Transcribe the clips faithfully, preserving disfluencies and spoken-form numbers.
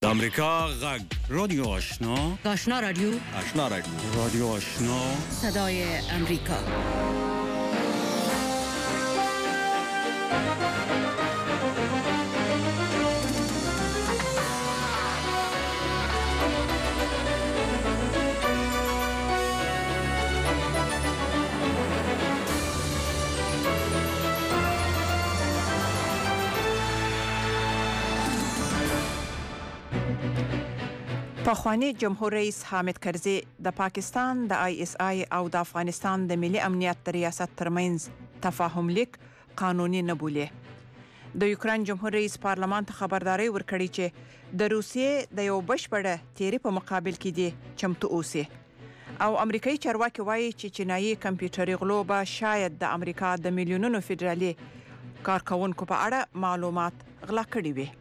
امریکا غږ رادیو آشنا آشنا رادیو آشنا رادیو رادیو آشنا صدای امریکا. پخوانی جمهور رئیس حامد کرزي د پاکستان د آی اس آی او د افغانستان د ملي امنیت د ریاست ترمنځ تفاهم لیک قانوني نه بولي. د یوکرين جمهور رئیس پارلمان ته خبرداري ورکړي چې د روسیې د یو بشپړه تیری په مقابل کې دي چمتو اوسي او امریکایي چارواکي وایي چې چینایي کمپیوټري غلو به شاید د امریکا د میلیونونو فدرالي کارکونکو په اړه معلومات غلا کړي وي.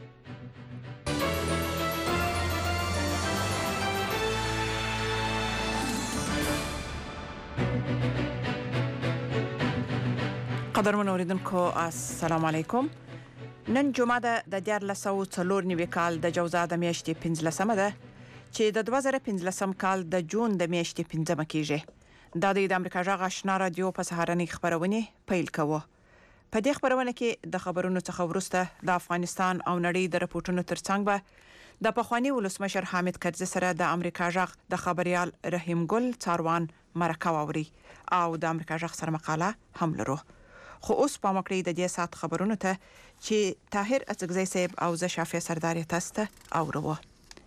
قدرمن اوریدونکو السلام علیکم. نن جمعه ده د دیارلس سوه څلور نوي کال د جوزا د میاشتې پنځلسمه ده چې د دوه زره پنځلسم کال د جون د میاشتې پنځمه کېږي. دا د امریکا غږ آشنا رادیو په سهارنۍ خبرونه پیل کوو. په دې خبرونه کې د خبرونو څخه وروسته د افغانستان او نړۍ د رپورټونو ترڅنګ به د پخوانی ولسمشر حامد کرزي سره د امریکا غږ د خبريال رحیم ګل څاروان مرکه واوري او د امریکا غږ سره مقاله هم لرو. خو اوس په مکړې د دې سات خبرونو ته چې طاهر اڅکزی صاحب او زه شافعه سرداری تاسو ته اورو.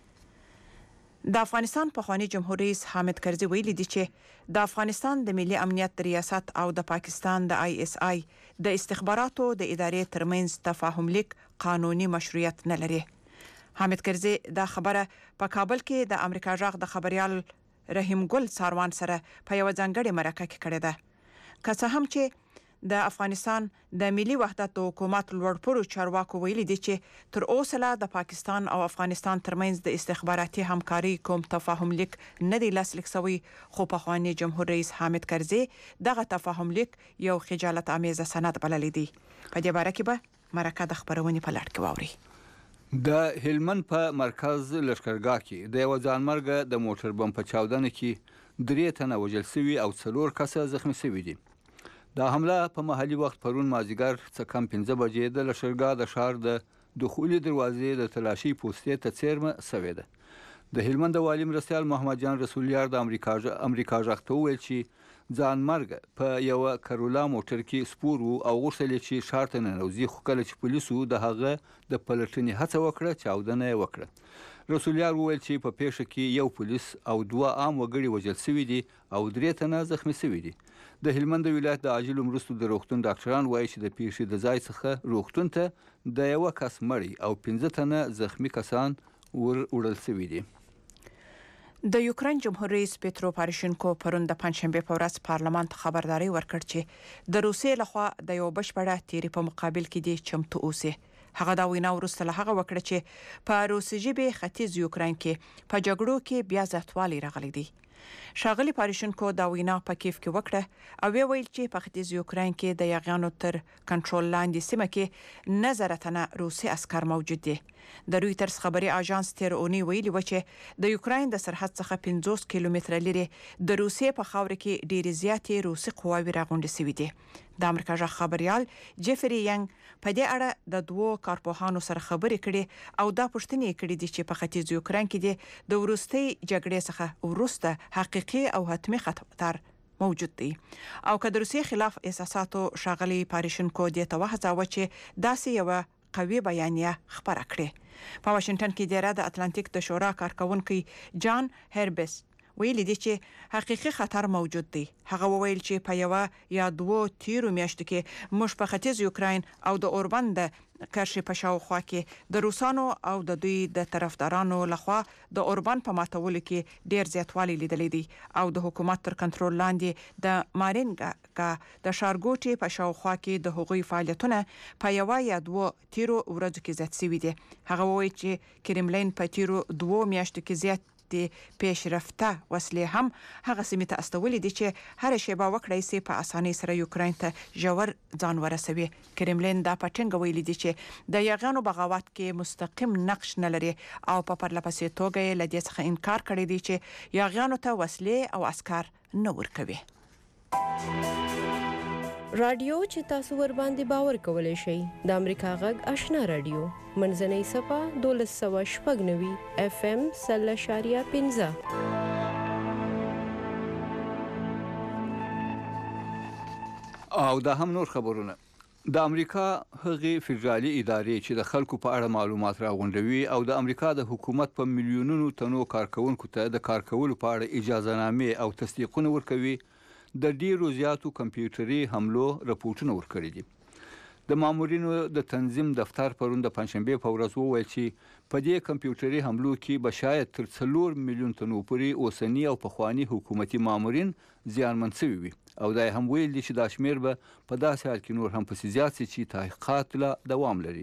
د افغانستان پخوانی جمهور رئیس حامد کرزي ویلي دی چې د افغانستان د ملي امنیت د ریاست او د پاکستان د آی اس آی د استخباراتو د ادارې ترمنځ تفاهم لیک قانوني مشروعیت نه لري. حامد کرزي دا خبره په کابل کې د امریکا غږ د خبريال رحیم ګل څاروان سره په یو ځانګړي مرکه کې کړې ده. که څه هم چې د افغانستان د ملي وحدت حکومت لوړپوړو چارواکو ویلي دي چې تر اوسه لا د پاکستان او افغانستان ترمنځ د استخباراتي همکاري کوم تفاهم لیک نه دی لاسلیک شوی، خو پخوانی جمهور رئیس حامد کرزي دغه تفاهم لیک یو خجالت آمیز سند بللی دی. په دې باره کې به مرکه د خبرونې په لړ کې واوري. د هلمند په مرکز لشکرګاه کې د یو ځانمرګه د موټر بم په چاودنه کې درې تنه وژل شوي او څلور کسه زخمي شوي دي. دا حمله په محلي وخت پرون مازیګر څه کم پنځه بجې د لشکرګاه د ښار د دخولي دروازې د تلاشي پوستې ته څیرمه شوې ده. د هلمند والي مرستیال محمد جان رسولیار د امریکا امریکا غږ ته وویل چې ځانمرګ په یو کرولا موټر کې سپور وو او غوښتل چې ښار ته ننوځي، خو کله چې پولیسو د هغه د پلټنې هڅه وکړه چاودنه یې وکړه. رسولیار وویل چې په پیښه کې یو پولیس او دوه عام وګړي وژل شوي دي او درې تنه زخمي شوي دي. د هلمند ولایت د عاجلو مرستو د روغتون ډاکټران وایي چې د پیښې د ځای څخه روغتون ته د یو کس مړی او پنځه تنه زخمي کسان ور وړل شوي دي. د یوکرين جمهور رئیس پیترو پاروشینکو پرون د پنځشنبه په ورځ پارلمان ته خبرداري ورکړ چې د روسیې لخوا د یو بشپړه تیری په مقابل کې دي چمتو اوسي. هغه دا وینا وروسته له هغه وکړه چې په روسي ژبه ختیځ یوکرين کې په جګړو کې بیا زیاتوالی راغلی دی. شاغلی پاروشینکو دا وینا په کیف کې وکړه او ویل چې په ختیځ یوکرين کې د یاغیانو تر کنټرول لاندې سیمه کې نظرتنه روسي عسكر موجود دي. د رويټرز خبري اژانس تیر اونۍ ویلي و چې د یوکرين د سرحد څخه پنځوس کیلومتره لري د روسیې په خاور کې ډېری زیاتې روسي قواوې راغونډې شوې دي. د امریکا غږ خبريال جيفري ینګ په دې اړه د دوو کارپوهانو سره خبرې کړې او دا پوښتنې کړې دي چې په ختیځ یوکرين کې د د وروستي جګړې څخه وروسته حقيقي او حتمي خطر موجود دی او که د روسیې خلاف احساساتو شاغلي پاروشینکو دې ته وهڅاوه چې داسې یو قوي بیانیه خبره کړي. په واشنگټن کې د راد اتلانتیک د شورا کارکونکي جان هربس ویلي دي چې حقيقي خطر موجود دی. هغه وویل چې په یو یا دوه تیرو میاشتو کې موږ په ختیځ یوکرين او د اوربند د کرشي په شاوخوا کې د روسانو او د دوی د طرفدارانو لخوا د اوربند په ماتولو کې ډیر زیاتوالی لیدلې دي او د حکومت تر کنټرول لاندې د مارینګا د شارګوټي په شاوخوا کې د حقوقي فعالیتونه په یو یا دوه تیرو ورځو کې زیات شوي دي. هغه وایي چې کرملین په تیرو دوه میاشتو کې زیات د پیشرفته وسلې هم هغه سیمې ته استولې دي چې هر شیبه وکړای سي په اسانۍ سره یوکرين ته ژور ځان ورسوي. کرملین دا پټنګ ویلي دي چې د یاغانو بغاوت کې مستقیم نقش نه لري او په پرلپسې توګه یې له دې څخه انکار کړی دی چې یاغانو ته وسلې او عسكر نه ورکوي. رادیو چې تاسو ور باندې باور کولای شئ د امریکا غږ آشنا رادیو منځنۍ صفه دولس سوه شپږ نوي اف ام سل اشاریه پنځه. او دا هم نور خبرونه. د امریکا هغې فدرالي ادارې چې د خلکو په اړه معلومات راغونډوي او د امریکا د حکومت په میلیونونو تنو کارکونکو ته د کار کولو په اړه اجازهنامې او تصدیقونه ورکوي د ډیرو زیاتو کمپیوټري حملو رپورټونه ورکړي دي. د مامورینو د تنظیم دفتر پرون د پنځشنبه په ورځ وویل چې په دې کمپیوټري حملو کې به شاید تر څلور میلیون تنو پورې اوسني او پخواني حکومتي مامورین زیانمن شوي وي او دا هم ویل دي چې دا شمیر به په داسې حال کې نور هم پسې زیات شي چې تحقیقات لا دوام لري.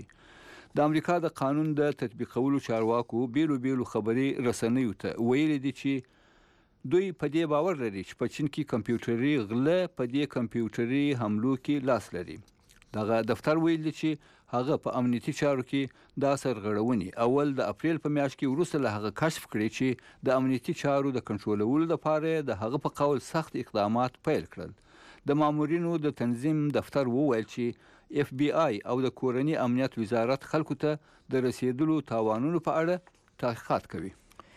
د امریکا د قانون د تطبیقولو چارواکو بیلو بیلو خبري رسنیو ته ویل دي چې دوی په دې باور لري چې په چین کې کمپیوټري غله په دې کمپیوټري حملو کې لاس لري. دغه دفتر ویل چې هغه په امنیتي چارو کې دا سرغړونې اول د اپریل په میاشت کې وروسته له هغه کشف کړي چې د امنیتي چارو د کنټرولولو لپاره د هغه په قول سخت اقدامات پیل کړل. د مامورینو د تنظیم دفتر وویل چې اف بی آی او د کورني امنیت وزارت خلکو ته د رسیدلو تاوانونو په اړه تحقیقات کوي.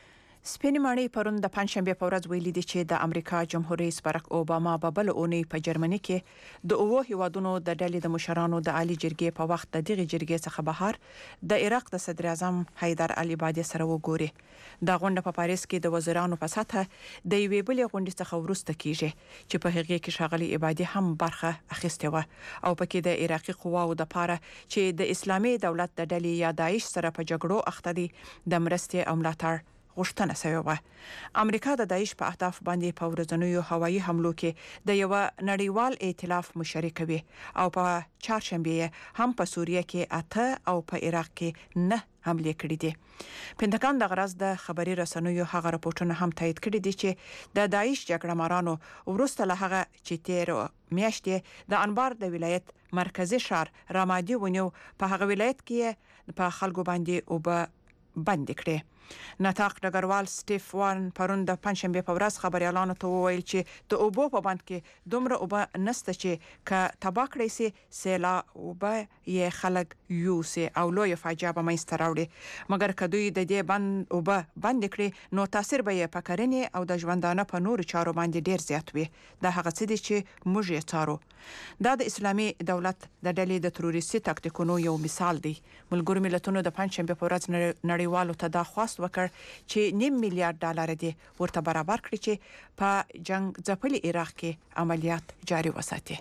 سپینې ماڼۍ پرون د پنځشنبه په ورځ ویلي دي چې د امریکا جمهور رئیس باراک اوباما په بل اونۍ په جرمني کې د اوو هیوادونو د ډلې د مشرانو د عالی جرګې په وخت د دغه جرګې څخه بهر د عراق د صدر اعظم حیدر العبادي سره وګوري. دا غونډه په پاریس کې د وزیرانو په سطحه د یوې بلې غونډې څخه وروسته کیږي چې په هغه کې ښاغلي عبادي هم برخه اخیستې و او پکې د عراقي قواو د پاره چې د اسلامي دولت د ډلې یا داعش سره په جګړو اخته دي د مرستې او ملاتړ غوښتنه شوې وه. امریکا د داعش په اهداف باندې په ورځنیو هوایي حملو کې د یو نړیوال ائتلاف مشري کوي او په چهارشنبه هم په سوریه کې اته او په عراق کې نه حمله کړې دي. پنټاګان د غرض د خبري رسنیو هغه راپورټونه هم تایید کړي دي چې د داعش جګړه مارانو ورسته له هغه چې تیر میاشتې د انبار د ولایت مرکزی شهر رامادي ونیو په هغه ولایت کې په خلکو باندې او به بند کړي. نطاق ډګروال سټیف وان پرون د پنځشنبه په ورځ خبريالانو ته وویل چې د اوبو په بند کې دومره اوبه نسته چې ک تبا کړی سي سیلا اوبه یې خلک یوسي او لوی فاجعه به مېسته راوړي مګر کدوې د دې بند اوبه بند کړي نو تاثیر به یې په کرنې او د ژوندانه په نورو چارو باندې ډیر زیات وي. دا هغه څه دي چې موږ یې څارو. دا د اسلامي دولت د ډلې د تروریستي تاکتیکونو یو مثال دی. ملګرو ملتونو د پنځشنبه په ورځ نړیوالو ته دا خواست وکړ چې نیم میلیارډ ډالر دي ورته برابر کړي چې په جنگ ځپلي عراق کې عملیات جاري وساتي.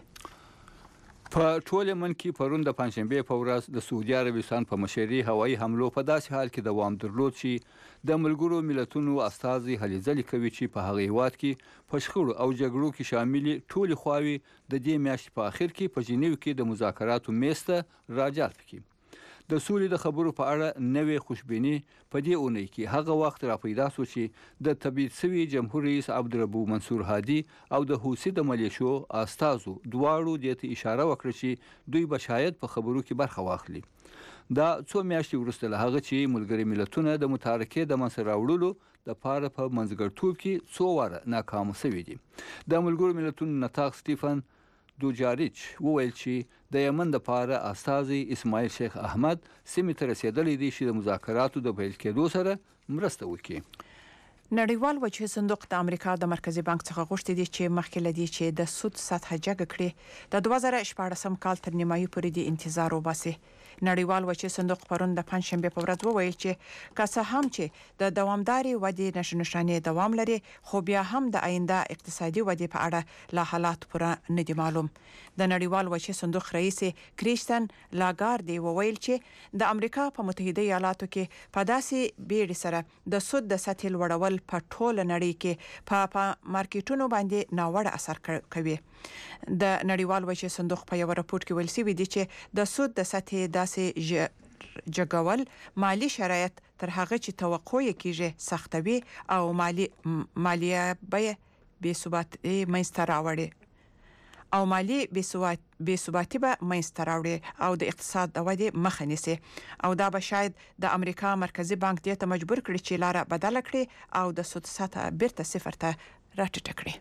په ټول من کې پرون د پنځشنبه په ورځ د سعودي عربستان په مشري هوایي حملو په داسې حال کې دوام درلود چې د ملګرو ملتونو استازي هلې ځلې کوي چې په هغه هیواد کې په شخړو او جګړو کې شاملي ټول خواوې د دې میاشتې په اخر کې په جنیو کې د مذاکراتو میسته راجلب کړي. د سولې د خبرو په اړه نوې خوشبیني په دې اونۍ کې هغه وخت را پیدا شو چې د تبعید شوي جمهور رئیس عبدالربو منصور هادي او د حوثي د ملیشو استازو دواړو دې ته اشاره وکړه چې دوی به شاید په خبرو کې برخه واخلي. دا څو میاشتې وروسته له هغه چې ملګري ملتونه د متارکې د منځ راوړلو د پاره په منځګړیتوب کې څو واره ناکام شوي دي. د ملګرو ملتونو نطاق سټیفن دوجاریچ وویل چې د یمن د پاره استازي اسماعیل شیخ احمد سیمې ته رسیدلی دی چې د مذاکراتو د پیل کېدو سره مرسته وکړي. نړیوال وجه صندوق د امریکا د مرکزی بانک څخه غوښتي دي چې مخکې لدی چې د سود سطح جګ کړي د دوه زره شپاړسم کال تر نیمایي پورې د انتظار وباسي. نړیوال وجه صندوق پرون د پنځشنبه په ورځ وویل چې که څه هم چې د دوامداري ودې نشانې دوام لري خو بیا هم د آینده اقتصادي ودې په اړه لا حالات پوره نه دي معلوم. د نړیوال وجه صندوق رئیس کریستین لاګاردي وویل چې د امریکا په متحده ایالاتو کې په داسې بیړې سره د سود د سطح لوړول په ټوله نړۍ کې په پا مارکیټونو باندې ناوړه اثر کوي. د نړیوال وجه صندوق په یو راپور کې ویل شوی دی چې د سود د سطح داسې جګول مالی شرایط تر هغه چې توقع یې کیږي سختوي او مالی مالیه به بې ثباتي منځته راوړي او مالی بې ثباتي به منځته راوړي او د اقتصاد د ودې مخه نیسي او دا به شاید د امریکا مرکزی بانک دې ته مجبور کړي چې لاره بدله کړي او د سود سطح بیرته صفر ته راټیټه کړي.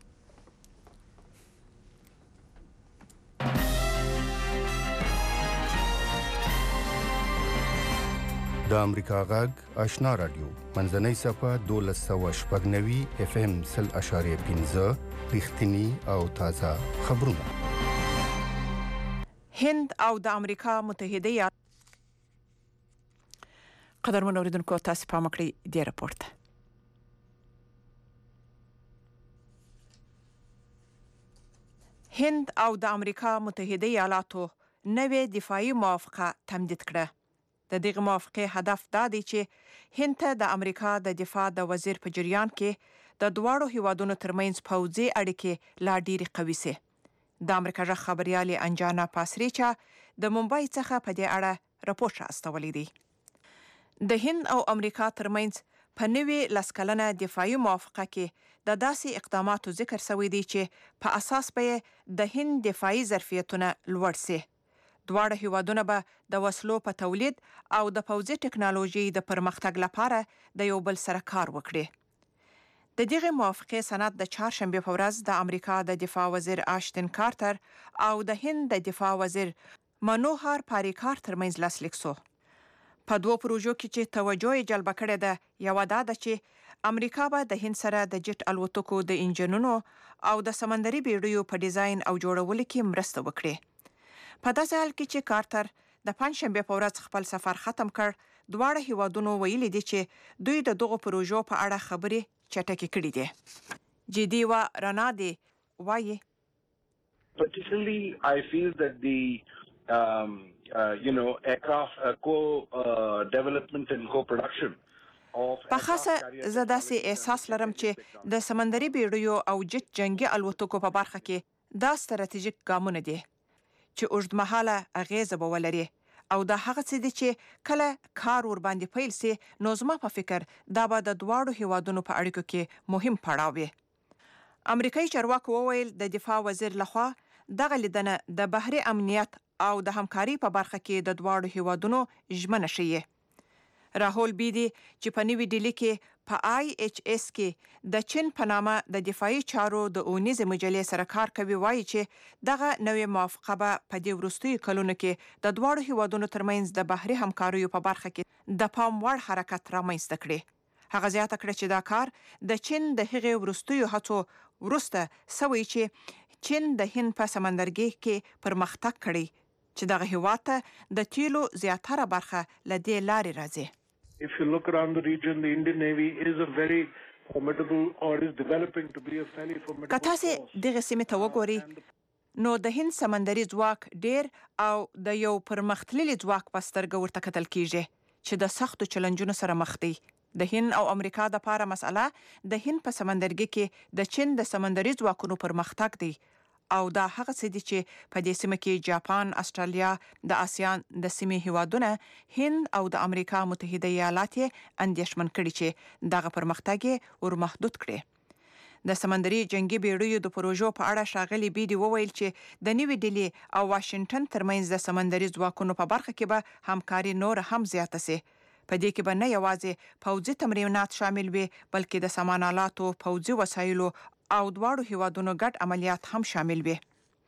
د امریکا غږ آشنا رادیو منځنۍ صفحه دولس سوه شپږ نوي اف ام سل اشاریه پنځه رښتینی او تازه خبرونه. هند او د امریکا متحده ایالات قدرمن اوریدونکو تاسو پام کړئ د راپورټ هند او د امریکا متحده ایالاتو نوې دفاعي موافقه تمدید کړه. د دغه موافقه هدف دا دی چې هند ته د امریکا د دفاع د وزیر په جریان کې د دواړو هیوادونو ترمنځ پوځي اړیکې لا ډېرې قوي سي. د امریکا ژغ خبريالې انجانا پاسریچا د ممبئی څخه په دې اړه راپور راستولی دی. د هند او امریکا ترمنځ په نوې لسکلنه دفاعي موافقه کې د داسې اقداماتو ذکر شوی دی چې په اساس به د هند دفاعي ظرفیتونه لوړ سي. دواړه هیوادونه به د وسلو په تولید او د پوځي ټکنالوژي د پرمختګ لپاره د یو بل سره کار وکړي. د دغه موافقې سند د چهارشنبه په ورځ د امریکا د دفاع وزیر آشتن کارتر او د هند د دفاع وزیر منوهر پاریکار ترمنځ لاسلیک شو. په دوه پروژو کې چې توجه یې جلب کړې ده یو دا ده چې امریکا به د هند سره د جټ الوتکو د انجنونو او د سمندري بیړیو په ډیزاین او جوړولو کې مرسته وکړي. په داسې حال کې چې کارتر د پنځشنبه په ورځ خپل سفر ختم کړ، دواړه هیوادونو ویلي دي چې دوی د دغو پروژو په اړه خبرې چټکې کړې دي. جدي و رڼا دی وایي Particularly, I feel that the um, uh, you know aircraft uh, co-development uh, and co-production په خاصه زه داسې احساس لرم چې د سمندري بیړیو او جټ جنگي الوتکو په برخه کې دا ستراتیژیک ګامونه دي چې اوږدمهاله اغیزه به ولري او دا هغه څه دي چې کله کار ور باندې پیل سي نو زما په فکر دا به د دواړو هیوادونو په اړیکو کې مهم پړاو وي. امریکایي چارواکو وویل د دفاع وزیر لخوا دغه لیدنه د بحري امنیت او د همکاري په برخه کې د دواړو هیوادونو ژمنه شي. راهول بیدی چې په نوې ډیلي کې په آی ایچ اس کې د چین په نامه د دفاعي چارو د اونیزې مجلې سره کار کوي وایي چې دغه نوې موافقه به په دې وروستیو کلونو کې د دواړو هیوادونو ترمنځ د بحري همکاریو په برخه کې د پام وړ حرکت رامنځته کړي. هغه زیاته کړه چې دا کار د چین د هغې وروستیو هڅو وروسته سوی چې چین د هند په سمندرګي کې پرمختګ کړي چې دغه هیواد ته د تیلو زیاتره برخه له دې لارې راځي. If you look around the region, the Indian Navy is a very formidable or is developing to be a fairly formidable که تاسې دغه سیمې ته وګورئ نو د هند سمندري ځواک ډیر او د یو پرمختللي ځواک په سترګه ورته کتل کیږي چې د سختو چلنجونو سره مخ دی. د هند او امریکا د پاره مسله د هند په سمندرګي کې د چین د سمندري ځواکونو پرمختګ دی او دا هغه څه دي چې په دې سیمه کې جاپان، استرالیا، د آسیان د سیمې هیوادونه هند او د امریکا متحده ایالات اندېښمن کړي چې دغه پرمختګ ور محدود کړي. د سمندري جنگي بیړیو د پروژو په اړه ښاغلي بیدي وویل چې د نیوې ډیلي او واشنگټن ترمنځ د سمندري ځواکونو په برخه کې به همکاري نور هم زیاته سي. په دې کې به نه یوازې پوځي تمرینات شامل وي بلکې د سامان آلاتو، پوځي وسایلو او دواړو هیوادونو ګډ عملیات هم شامل وي.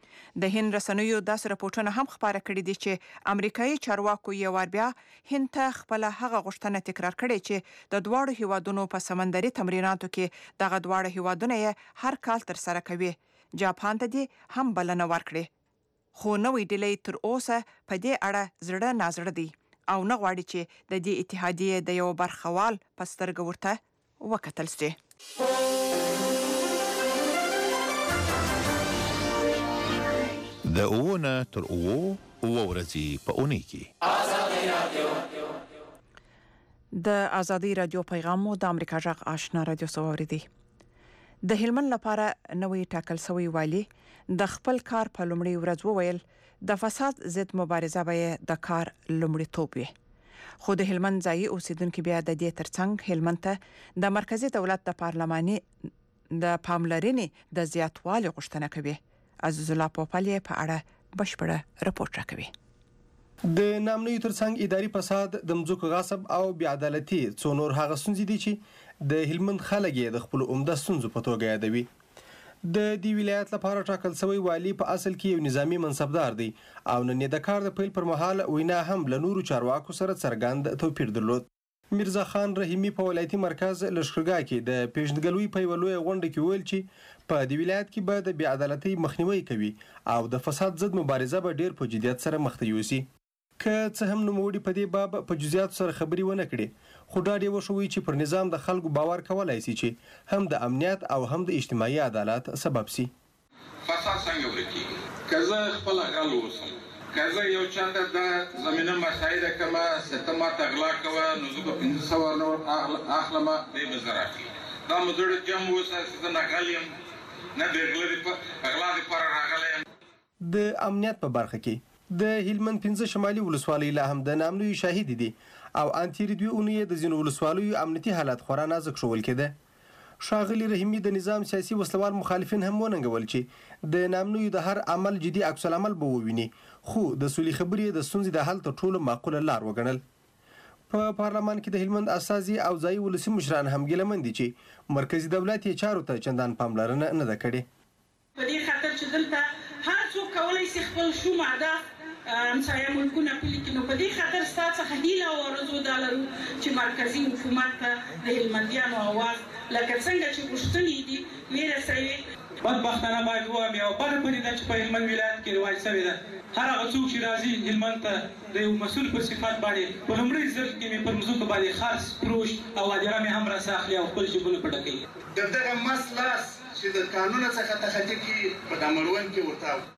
د هند رسنیو داسې راپورټونه هم خبره کړي دي چې امریکایي چارواکو یو وار بیا هند ته خپل هغه غوښتنه تکرار کړې چې د دواړو هیوادونو په سمندري تمریناتو کې دغه دواړه هیوادونه یې هر کال تر سره کوي. جاپان ته دې هم بلنه ورکړي خو نوې ډیلي تر اوسه په دې اړه زړه نازړه دی او نه غواړي چې د دې اتحادیې د یو برخوال په سترګه ورته وکتل شي. د اوونه تر اوو اوو ورځې په اونۍ کې آزادي رادیو د آزادي رادیو پیغام مو د امریکا ژغ آشنا رادیو سووريدي. د هلمند لپاره نوې ټاکل شوی والی د خپل کار په لومړي ورځ وویل د فساد ضد مبارزه به د کار لومړیتوب وي. خو د هلمند ځای اوسیدونکو بیا د دې ترڅنګ هلمند ته د مرکزی دولت د پارلماني د پاملرنې د زیاتوالي غوښتنه کوي. عزیز الله پوپل په اړه بشپړه راپورټ راکوي. د نامنوي ترڅنګ اداري فساد، د مځکو غصب او بې عدالتي څو نور هغه ستونزې دي چې د هلمند خلک یې د خپل عمده ستونزو په توګه یادوي. د دې ولایت لپاره ټاکل شوی والی په اصل کې یو نظامی منصبدار دی او نن د کار د پیل پر مهال وینا هم له نورو چارواکو سره څرګند توپیر درلود. میرزا خان رحیمی په ولایتي مرکز لشکرګاه کې د پیژندګلوي په یوه لویه غونډه کې ویل چې په دې ولایت کې به د بې عدالتۍ مخنیوی کوي او د فساد ضد مبارزه به ډیر په جدیت سره مخ ته یوسي. که څه هم نوموړي په دې باب په جزئیاتو سره خبرې ونه کړي، خو ډاډ یې وښوي چې پر نظام د خلکو باور کولای شي چې هم د امنیت او هم د اجتماعي عدالت سبب شي. فساد څنګه ورکیږي؟ که زه خپله غل اوسم، که زه یو چاته د زمینه مساعده کومه چې ته ماته غلا کوه نو زه به پنځه سوه نور اخلم، دی به زه راخلي. دا مو زړه جم اوسه چې زه نه غل یم نه د غلا دپاره راغلی یم. د امنیت په برخه کې د هلمند پنځه شمالي ولسوالۍ لا هم د نامنوي شاهد دي او ان تېرې دوې اونۍ د ځینو ولسوالیو امنیتي حالت خورا نازک ښوول کېده. ښاغلي رحیمي د نظام سیاسي وسلوال مخالفین هم وننګول چې د نامنویو د هر عمل جدي عکس العمل به وویني، خو د سولې خبرې د ستونزې د حل تر ټولو معقوله لار وګڼل. په پارلمان کې د هلمند استازي او ځایي ولسي مشران هم ګیلمن دي چې مرکزي دولت یې چارو ته چندان پاملرنه نه ده کړې. په دې خاطر چې دلته هر څوک کولی شي خپل شوم اهداف همسایه ملکونه پلي کړي، نو په دې خاطر ستا څخه هیله او آرزو دا لرو چې مرکزي حکومت ته د هلمندیانو اواز لکه څنګه چې غوښتنې دي ورسوي. بدبختانه باید ووایم یوه بده پدیده چې په هلمند ولایت کې رواج شوې ده. هر هغه څوک چې راځي هلمند ته د یو مسؤل په صفت باندې په لومړي ځل کې مې پر مځکو باندې خرڅ، فروش او هدیره مې هم راسه اخلي او خپل جیبونه په ډکوي. د دغه مس لاس چې د قانون څخه تخطي کړي په دا مړوند کې ورته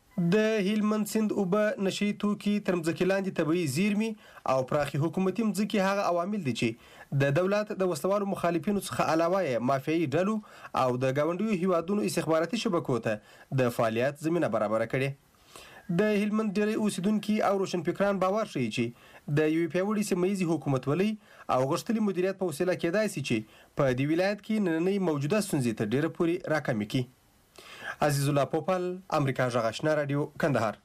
د هلمند سیند اوبه، نشي توکي، تر مځکې لاندې طبیعي زیرمې او پراخې حکومتي مځکې هغه عوامل دي چې د دولت د وسلوالو مخالفینو څخه علاوه یې مافیایي ډلو او د ګاونډیو هیوادونو استخباراتي شبکو ته د فعالیت زمینه برابره کړې. د هلمند ډېری اوسیدونکي او روشنفکران باور ښیي چې د یوې پیاوړې سیمه ییزې حکومتولۍ او غښتلي مدیریت په وسیله کېدای شي چې په دې ولایت کې نننۍ موجوده ستونزې تر ډېره پورې راکمې کړي. عزیز الله پوپل، امریکا غږ آشنا رادیو، کندهار.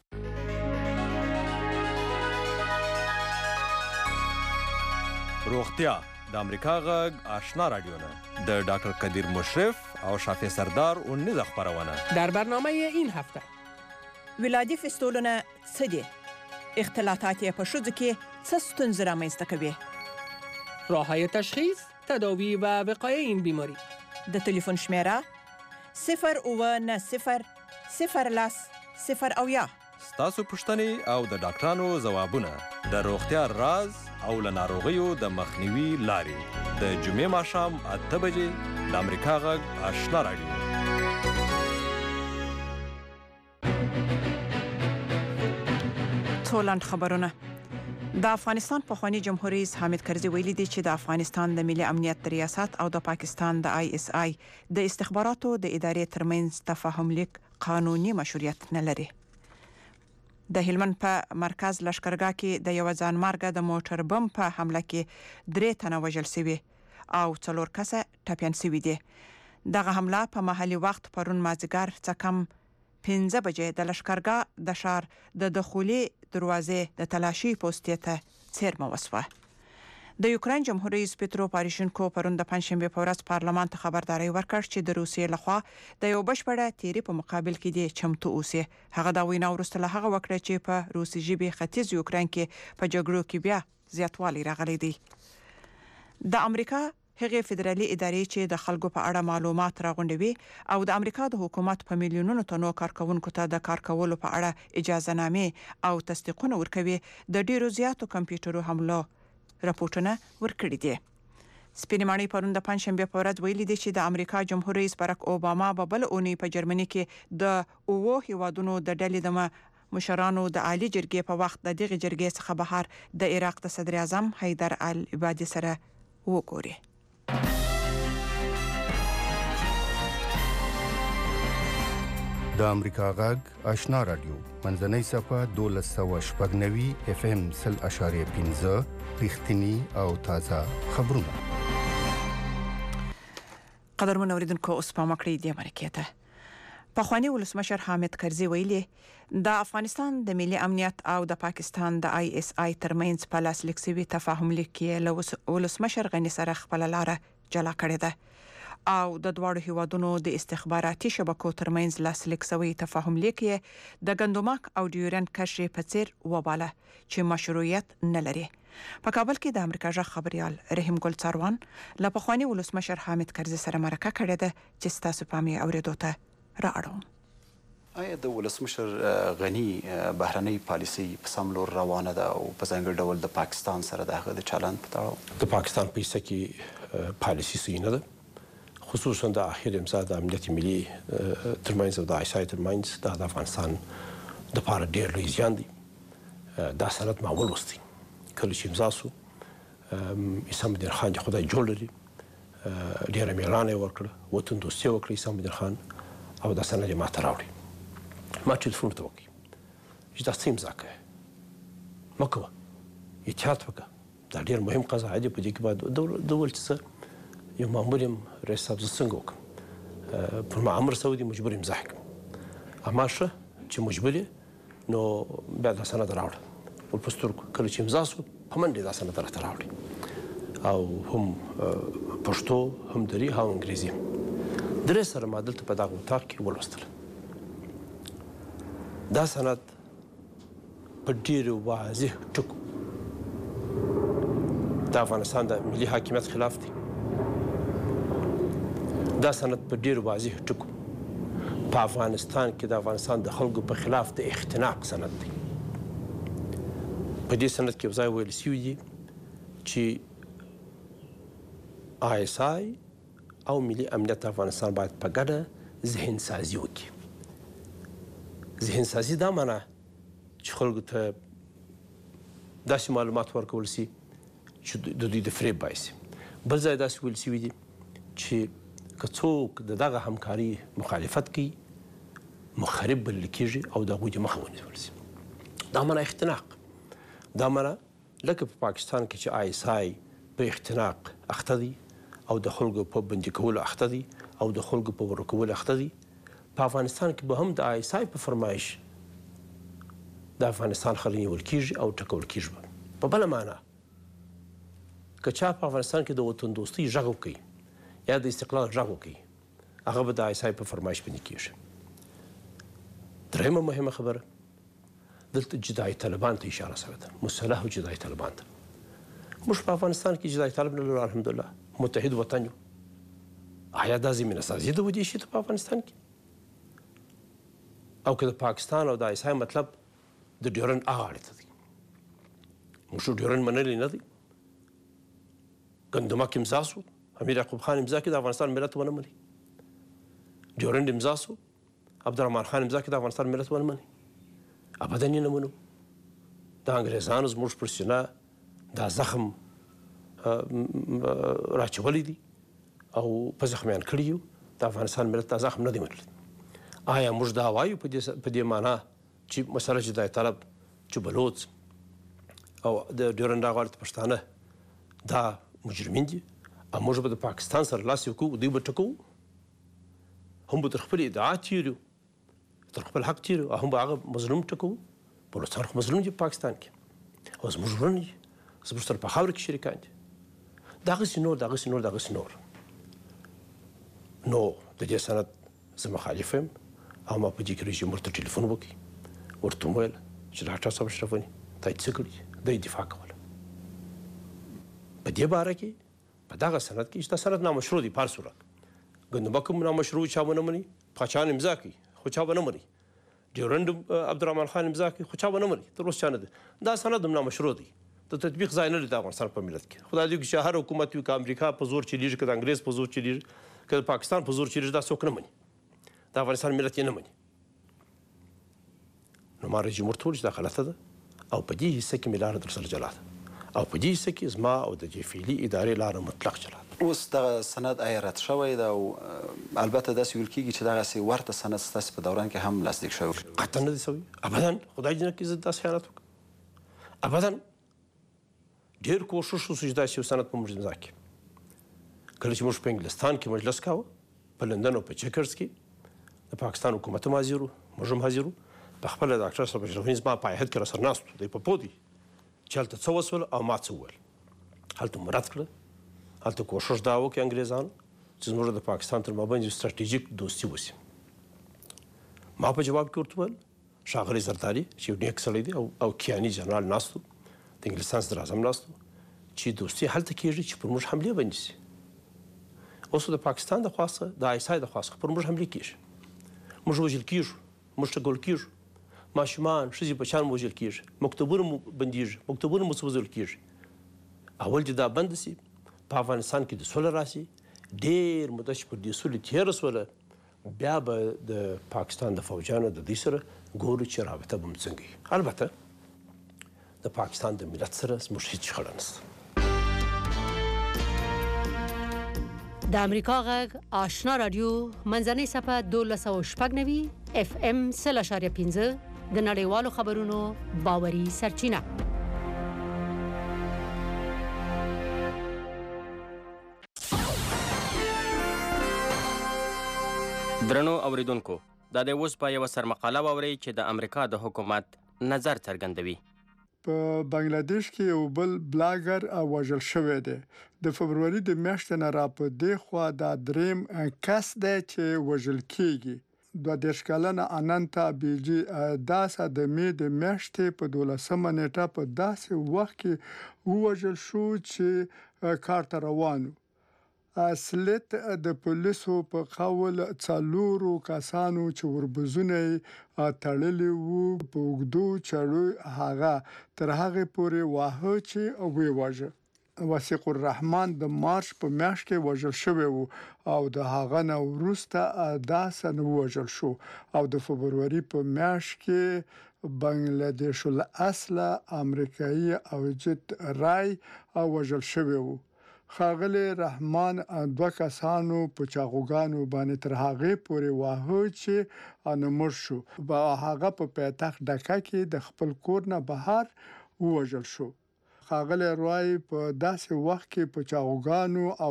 روغتیا د امریکا غږ آشنا رادیو نه د ډاکټر قدیر مشرف او شافی سردار اونیزه خبرونه در برنامه این هفته. ولادي فستولونه څه دي؟ اختلاطات یې په ښځو کې څه ستونزې رامنځته کوي؟ راههای تشخیص، تداوی و وقایع این بیماری. د تلیفون شمیره صفر اوه نه صفر صفر لس صفر اویا. ستاسو پوښتنې او د ډاکټرانو ځوابونه، د روغتیا راز او له ناروغیو د مخنیوي لارې، د جمعې ماښام اته بجې د امریکا غږ آشنا رادیو. څو لنډ خبرونه. د افغانستان پخوانی جمهور رئیس حامد کرزي ویلي دی چې د افغانستان د ملي امنیت ریاست او د پاکستان د آی اس آی د استخباراتو د ادارې ترمنځ تفاهم لیک قانوني مشروعیت نه لري. د هلمند په مرکز لشکرګاه کې د یو ځانمرګه د موټر بم په حمله کې درې تنه وژل شوي او څلور کسه ټپیان شوي دي. دغه حمله په محلي وخت پرون مازدیګر څه کم پنځه بجې د لشکرګاه د ښار د دخولي دروازې د تلاشي پوستې ته څیرمه وسوه. د یوکراین جمهور رئیس پیترو پاروشینکو پرون د پنځشنبه په ورځ پارلمان ته خبرداري ورکړه چې د روسیې لخوا د یو بشپړه تیری په مقابل کې دی چمتو اوسي. هغه دا وینا وروسته له هغه وکړه چې په روسي ژبې ختیځ یوکراین کې په جګړو کې بیا زیاتوالی راغلی دی. د امریکا هغه فدرالي ادارې چې د خلکو په اړه معلومات راغونډوي او د امریکا د حکومت په میلیونونو تنو کارکونکو ته د کار کولو په اړه اجازه نامې او تصدیقونه ورکوي، د ډیرو زیاتو کمپیوټرو حملو راپورټونه ورکړي دي. سپینمانی پرون د پنځشنبه په ورځ ویلي دی چې د امریکا جمهور رئیس باراک اوباما په بل اونۍ په جرمني کې د اوو هیوادونو د ډلې د مشرانو د عالی جرګې په وخت د دغه جرګې څخه بهر د عراق د صدر اعظم حیدر العبادي سره وګوري. د امریکا غږ آشنا رادیو منځنۍ صفه دولس سوه شپږ نوي اف ام سل اشاریه پنځه رښتینی او تازه خبرونه. قدرمن اوریدونکو اوس په مکړې د امریکا ته پخوانی ولسمشر حامد کرزي ویلي د افغانستان د ملي امنیت او د پاکستان د آی اس آی ترمنځ په لاسلیک شوي تفاهم لیک کې له ولسمشر غني سره خپل لاره جلا کړې ده او د دواړو هیوادونو د استخباراتي شبکو ترمنځ لاسلیک شوی تفاهم لیک د ګندمک او ډیورنډ کرښې په څیر وباله چې مشروعیت نه لري. په کابل کې د امریکا ژغ خبريال رحیم ګل څاروان له پخوانی ولسمشر حامد کرزي سره مرکه کړې ده چې تاسو پامې اوریدو ته راړو. آیا د ولسمشر غني بهرنۍ پالیسي په سم لور روانه ده او په ځانګړي ډول د پاکستان سره د هغه د چلند په تړاو؟ د پاکستان په حصه کې پالیسي صحیح نه ده، خصوصا د اخر امضا د امنیت ملي ترمنځ او د آی اس آی ترمنځ د افغانستان د پاره ډېر لوی زیان دی. دا سند معمول وستي کله چې امضا سو اسام الدین خان چې خدای جوړ لري ډېره مهرباني وکړه، وطن دوستي وکړه اسام الدین خان او دا سند ما ته راوړي. ما ټلیفون ته وکړ چې دا څه امضا کوې مه کوه، احتیاط وکړه، دا ډېر مهم قضایا دی، په دې کې باید ډول چې څه یو مامور یم رئیس صاحب زه څنګه وکړم، پر ما امر سوی دی مجبور امضا کړم. اما ښه چې مجبور یې نو بیا دا سند راوړه ورپه سترګو. کله چې امضا سو په منډې دا سند راته راوړي او هم پښتو هم دري هم انګریزي درې سره ما دلته په دغه اتاق کې ولوستل. دا سند په ډېرو واضح ټکو د افغانستان د ملي حاکمیت خلاف دی. دا سند په ډېرو واضح ټکو په افغانستان کې د افغانستان د خلکو په خلاف د اختناق سند دی. په دې سند کې یو ځای ویل شوي دي چې آی اس آی او ملي امنیت افغانستان باید په ګډه ذهن سازي وکړي. ذهن سازي دا معنی چې خلکو ته داسې معلومات ورکول شي چې د دوی د فریب باعث شي. بل ځای داسې ویل شوي دي چې که څوک د دغه همکاري مخالفت کوي مخرب بلل کېږي او د هغوی د مخه ونیول شي. دا معنی اختناق. دا معنی لکه په پاکستان کې چې آی اس آی په اختناق اخته دي او د خلکو په بندي کولو اخته دي او د خلکو په ورکولو اخته دي، په افغانستان کې به هم د آی اس آی په فرمایش د افغانستان خلک نیول کېږي او ټکول کېږي. په بله معنا که چا په افغانستان کې د وطن دوستۍ غږ وکړي یا د استقلال غږ وکړي هغه به د آی اس آی په فرمایش باندې کېږي. درېیمه مهمه خبره دلته جدایي طالبان ته اشاره شوې ده، مسلح او جدایي طالبان ته. موږ په افغانستان کې جدایي طالب نه لرو، الحمدلله متحد وطن یو. آیا دا زمینه سازي ده ودې شي ته په افغانستان کې؟ او که د پاکستان او د آی اس آی مطلب د ډیورنډ هغه اړې ته دی، موږ ډیورنډ منلی نه دی. ګندمک امضا سو، امیر یعقوب خان امضا کړي، د افغانستان ملت ونه مني. ډیورنډ امضا سو، عبدالرحمن خان امضا کړي، د افغانستان ملت ونه مني. ابدا یې نه منو. د انګریزانو زموږ پر سینه دا زخم راچولی دي او په زخمیان کړي یو، د افغانستان ملت دا زخم نه دی منلی. آیا موږ دا وایو په دې معنا چې مثلا جدایي طلب چې بلوڅ او د ډیورنډ هغه اړې ته پښتانه دا مجرمین دي او موږ به د پاکستان سره لاس یو کوو، دوی به ټکوو، هم به تر خپل ادعا تیرو، تر خپل حق تیرو، او هم به هغه مظلوم ټکوو. بلوڅان خو مظلوم دي په پاکستان کې او زموږ ورونه دي، زموږ سره په خاوره کې شریکان دي. دغسې نور دغسې نور دغسې نور نو د دې سند زه مخالف یم او ما په دې کې رژیم ورته ټلیفون وکړي، ورته وویل چې ډاکټر صاحب اشرف غني تا یې څه کړي؟ دا یې دفاع کوله. په دې باره کې په دغه سند کې چې دا سند نامشروع دی په هر صورت. ګندمک هم نامشروع چا ونه مني، پاچان امضا کوي خو چا به نه مني. ډیورنډ عبدالرحمن خان امضا کوي خو چا به نه مني، تر اوسه چا نه دی. دا سند هم نامشروع دی، د تطبیق ځای نه لري د افغانستان په ملت کې. خدای دې وکړي چې هر حکومت وي، که امریکا په زور چلیږي، که د انګریز په زور چلیږي، که د پاکستان په زور چلیږي، دا څوک نه مني. د افغانستان ملت یې نه مني. نو ما رژیم ورته وویل چې دا غلطه ده او په دې حصه کې مې لاره در سره جلا ده او په دې څه کې زما او د جفیلي ادارې لاره مطلق چلند. اوس دغه سند آیا رد شوی ده او البته داسې ویل کېږي چې دغسې ورته سند ستاسې په دوران کې هم لاسلیک شوی؟ قطعا نه دی شوی، ابدا. خدای دې نه کړي زه داسې خیانت وکړم، ابدا. ډېر کوښښ وشو چې داسې یو سند په موږ امضا کړي. کله چې موږ په انګلستان کې مجلس کاوه، په لندن او په چکرز کې د پاکستان حکومت هم حاضر وو، موږ هم حاضر وو. په خپله ډاکټر صاحب اشرف غني زما په هیات کې راسره ناست و، دی په پوه دی چې هلته څه وسول او ما څه وویل. هلته مو رد کړه. هلته کوښښ دا وکړي انګریزانو چې زموږ د پاکستان تر مابین یو ستراتیژیک دوستي وسي. ما په جواب کې ورته وویل ښاغلی زرداري چې یو نیک سړی دی او او کیاني جنرال ناست و، د انګلستان صدر اعظم ناست و، چې دوستي هلته کېږي چې پر موږ حملې باندې سي. اوس د پاکستان د خوا څخه د آی اس آی د خوا څخه پر موږ حملې کېږي، موږ وژل کېږو، موږ ټکول کېږو، ماشومان ښځې بچیان مو وژل کېږي، مکتبونه مو بندېږي، مکتبونه مو سوځول کېږي. اول چې دا بند سي، په افغانستان کې د سوله راسي، ډېر موده چې پر دې سولې تېره سوله، بیا به د پاکستان د فوجیانو د دوی سره ګورو چې رابطه به م څنګه وي. البته د پاکستان د ملت سره زموږ هېڅ شخړه نشته. د امریکا غږ آشنا رادیو منځنۍ صفحه دولس سوه شپږ نوي اف ام سل اشاریه پنځه د نړیوالو خبرونو باوري سرچینه. درنو اوریدونکو، دا د اوس په یوه سرمقاله واورئ چې د امریکا د حکومت نظر څرګندوي. په بنگلاديش کې یو بل بلاګر وژل شوی دی. د فبروري د میاشتې نه را په دې خوا دا دریم کس دی چې وژل کېږي. دوه دېرش کلنه اننتا بیجي داسه د مې د میاشتې په دولسمه نیټه په داسې وخت کې ووژل شو چې کار ته روان و. سلیت د پولیسو په قول څلورو کسانو چې وربزونه تړلي وو په اوږدو چړو هغه تر هغې پورې واهه چې ویواژه. وثیق الرحمن د مارچ په میاشت کې وژل شوی وو او د هغه نه وروسته داسې نه وژل شو او د فبروري په میاشت کې بنگلاديش الاصله امریکایي او جت رای وژل شوی وو. ښاغلی رحمان دوه کسانو په چاغوګانو باندې تر هغې پورې واهه چې نه مړ شو. هغه په پایتخت ډکه کې د خپل کور نه بهر ووژل شو. ښاغلی رای په داسې وخت کې په چاغوګانو او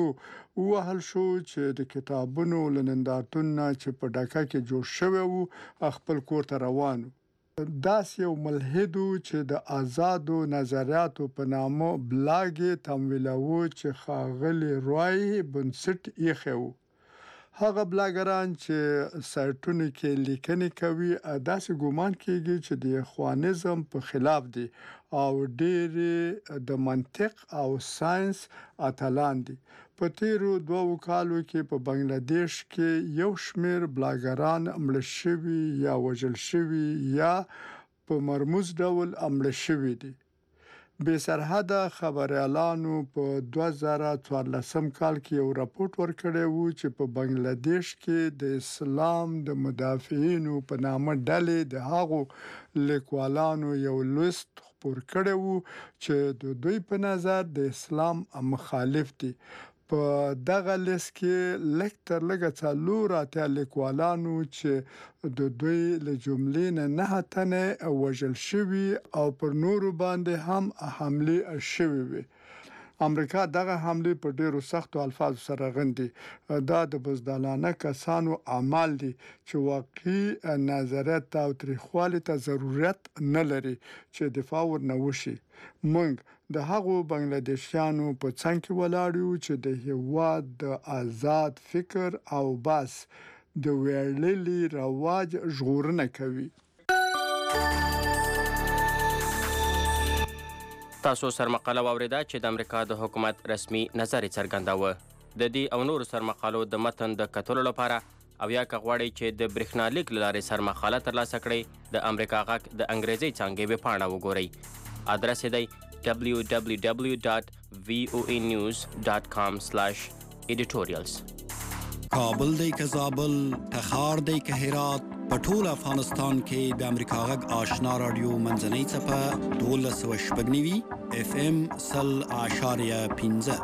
چړو ووهل شو چې د کتابونو له نندارتون نه چې په ډکه کې جوړ شوی وو خپل کور ته روان و. داسې یو ملحد چې د آزادو نظریاتو په نامه بلاګ یې تمویلوه چې ښاغلی رای بنسټ ایښی و. هغه بلاګران چې سایټونو کې لیکنې کوي داسې ګومان کېږي چې د اخوانیزم په خلاف دي او ډېرې د منطق او ساينس اتلان دي. په تیرو دوو کالو کې په بنگلاديش کې یو شمېر بلاګران مړه شوي یا وژل شوي یا په مرموز ډول مړه شوي دي. بې سرحده خبریالانو په دوه زره څوارلسم کال کې یو راپورټ ورکړی وو چې په بنگلاديش کې د اسلام د مدافعینو په نامه ډلې د هغو لیکوالانو یو لیست خپور کړی وو چې د دوی په نظر د اسلام مخالف دي. په دغه لیست کې لږ تر لږه څلور اتیا لیکوالانو چې د دوی له جملې نه نهه تنې وژل شوي او پر نورو باندې هم حملې شوي وي. امریکا دغه حملې په ډیرو سختو الفاظو سره غندي. دا د بزدلانه کسانو اعمال دي چې واقعي نظریت او تاریخوالي ته ضرورت نه لري چې دفاع ورنه وشي. موږ د هغو بنگلاديشیانو په څنګ کې ولاړ یو چې د هیواد د آزاد فکر او بس د ویړلي رواج ژغورنه کوي. تاسو سرمقاله واوریده چې د امریکا د حکومت رسمي نظر څرګنداوه. د دې او نورو سرمقالو د متن د کتلو لپاره او یا که غواړئ چې د برېښنالیک له لارې سرمقاله ترلاسه کړئ د امریکا غږ د انګریزي څانګې ویبپاڼه وګورئ. ادرس یې دی double-u double-u double-u dot voa news dot com slash editorials. کابل دی که زابل، تخار دی که هرات، په ټول افغانستان کې د امریکا غږ آشنا رادیو منځنۍ څپه دولس سوه شپږ نوي اف ام سل اشاریه پنځه.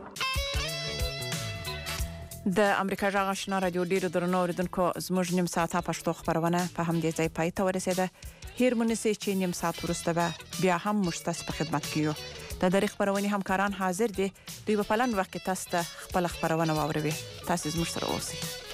د امریکا جغ آشنا رادیو ډیرو درنو اوریدونکو زموږ نیم ساعته پښتو خبرونه په همدې ځای پای ته ورسېده. هیر مونږ چې نیم ساعت وروسته به بیا هم مشتس په خدمت کې یو. د دغه خبرونې همکاران حاضر دي. دوی په پلان وخت کې تاسو ته خپل خبرونه واوروي. تاسو زموږ سره اوسئ.